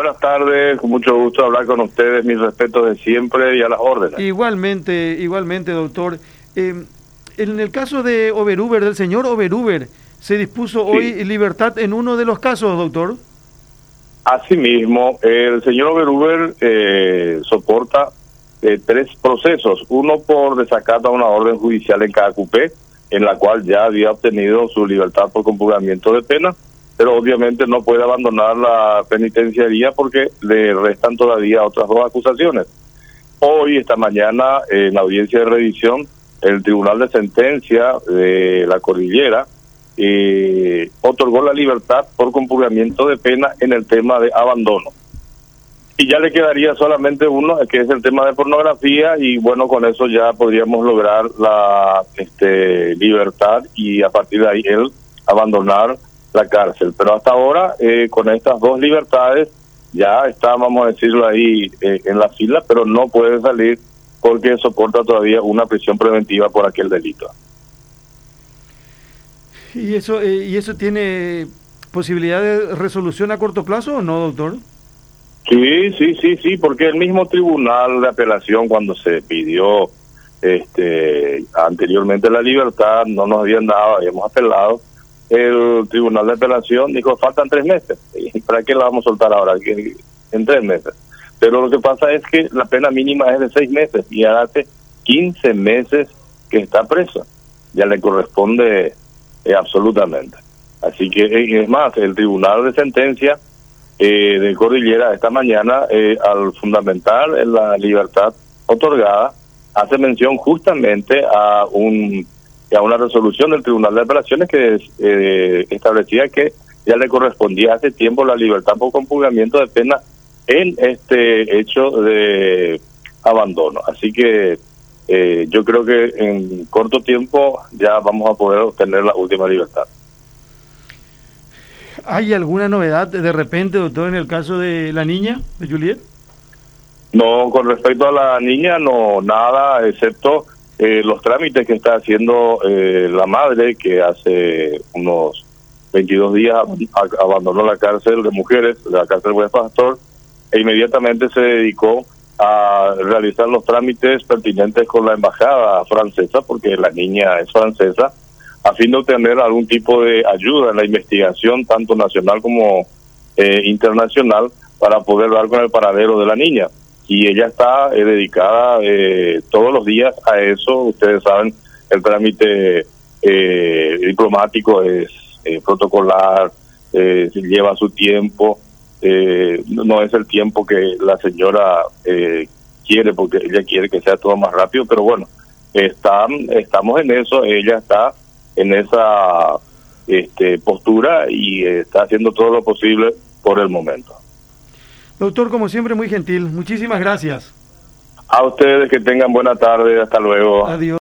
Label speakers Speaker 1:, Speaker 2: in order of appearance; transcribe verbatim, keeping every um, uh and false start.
Speaker 1: Buenas tardes, con mucho gusto hablar con ustedes, mis respetos de siempre y a las órdenes.
Speaker 2: Igualmente, igualmente, doctor. Eh, en el caso de Oberhuber, del señor Oberhuber, ¿se dispuso sí. hoy libertad en uno de los casos, doctor?
Speaker 1: Asimismo, el señor Oberhuber eh, soporta eh, tres procesos. Uno por desacato a una orden judicial en Caacupé, en la cual ya había obtenido su libertad por compurgamiento de pena, pero obviamente no puede abandonar la penitenciaría porque le restan todavía otras dos acusaciones. Hoy, esta mañana, en la audiencia de revisión, el Tribunal de Sentencia de la Cordillera eh, otorgó la libertad por compurgamiento de pena en el tema de abandono. Y ya le quedaría solamente uno, que es el tema de pornografía, y bueno, con eso ya podríamos lograr la este, libertad y a partir de ahí él abandonar la cárcel. Pero hasta ahora, eh, con estas dos libertades, ya está, vamos a decirlo ahí, eh, en la fila, pero no puede salir porque soporta todavía una prisión preventiva por aquel delito.
Speaker 2: ¿Y eso, eh, y eso tiene posibilidad de resolución a corto plazo o no, doctor?
Speaker 1: Sí, sí, sí, sí, porque el mismo tribunal de apelación, cuando se pidió este anteriormente la libertad, no nos habían dado, habíamos apelado, el tribunal de apelación dijo, faltan tres meses, ¿y para qué la vamos a soltar ahora? En tres meses. Pero lo que pasa es que la pena mínima es de seis meses y ya hace quince meses que está preso. Ya le corresponde eh, absolutamente. Así que, eh, es más, el tribunal de sentencia eh, de Cordillera esta mañana, eh, al fundamentar la libertad otorgada, hace mención justamente a un a una resolución del Tribunal de Apelaciones que eh, establecía que ya le correspondía hace tiempo la libertad por compurgamiento de pena en este hecho de abandono. Así que eh, yo creo que en corto tiempo ya vamos a poder obtener la última libertad.
Speaker 2: ¿Hay alguna novedad de repente, doctor, en el caso de la niña, de Juliet?
Speaker 1: No, con respecto a la niña, no, nada, excepto eh, los trámites que está haciendo eh, la madre, que hace unos veintidós días abandonó la cárcel de mujeres, la cárcel Buen Pastor, e inmediatamente se dedicó a realizar los trámites pertinentes con la embajada francesa, porque la niña es francesa, a fin de obtener algún tipo de ayuda en la investigación, tanto nacional como eh, internacional, para poder dar con el paradero de la niña. Y ella está eh, dedicada eh, todos los días a eso. Ustedes saben, el trámite eh, diplomático es eh, protocolar, eh, lleva su tiempo, eh, no es el tiempo que la señora eh, quiere, porque ella quiere que sea todo más rápido, pero bueno, están, estamos en eso, ella está en esa este, postura y eh, está haciendo todo lo posible por el momento.
Speaker 2: Doctor, como siempre, muy gentil. Muchísimas gracias.
Speaker 1: A ustedes, que tengan buena tarde. Hasta luego.
Speaker 2: Adiós.